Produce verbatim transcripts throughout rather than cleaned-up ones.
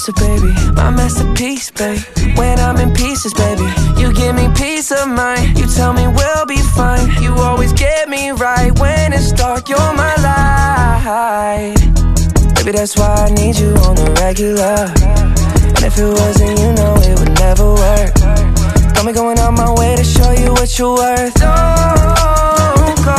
master, baby, my masterpiece, babe. When I'm in pieces, baby, you give me peace of mind. You tell me we'll be fine. You always get me right when it's dark. You're my light. Baby, that's why I need you on the regular. And if it wasn't, you know it would never work. Got me going out my way to show you what you're worth. Don't go.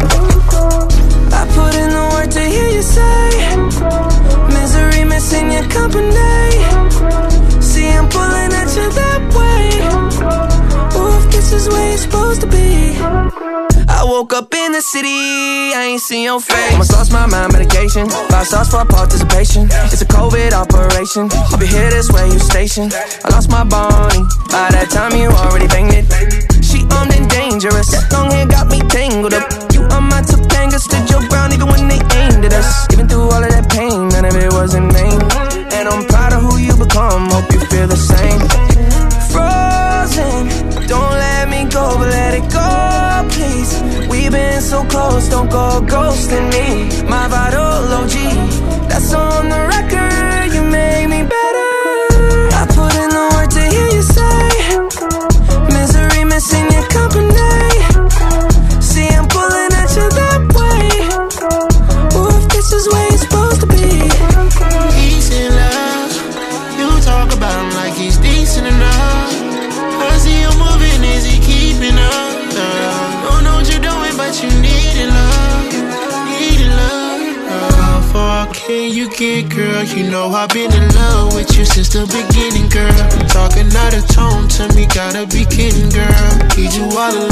I put in the work to hear you say misery missing your company. See, I'm pulling at you that way. Ooh, if this is where you're supposed to be. I woke up in the city, I ain't seen your face. Almost lost my mind, medication. Five stars for participation. It's a COVID operation. I'll be here this way, you stationed. I lost my Bonnie. By that time you already banged it. She armed and dangerous. Long hair got me tangled up. You on my Topanga, stood your ground even when they aimed at us. Even through all of that pain, none of it was in vain. And I'm proud of who you become, hope you feel the same. Frozen, don't let me go, but let it go, please. We've been so close, don't go ghosting me. My vital O G, that's on the record. You made me better. I put in the work to hear you say misery missing your company. See, I'm pulling at you that way. Ooh, if this is where you're supposed to be. He's in love. You talk about him like he's decent enough. I see you moving, is he keeping up? Don't know what you're doing, but you need it, love. Need it, love. How far can you get, girl? You know I've been in love with you since the beginning, girl. Talking out of tone to me, gotta be kidding, girl. Need you all